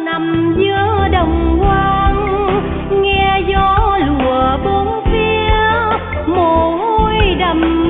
nằm giữa đồng hoang, nghe gió lùa bốn phía, mồ hôi đầm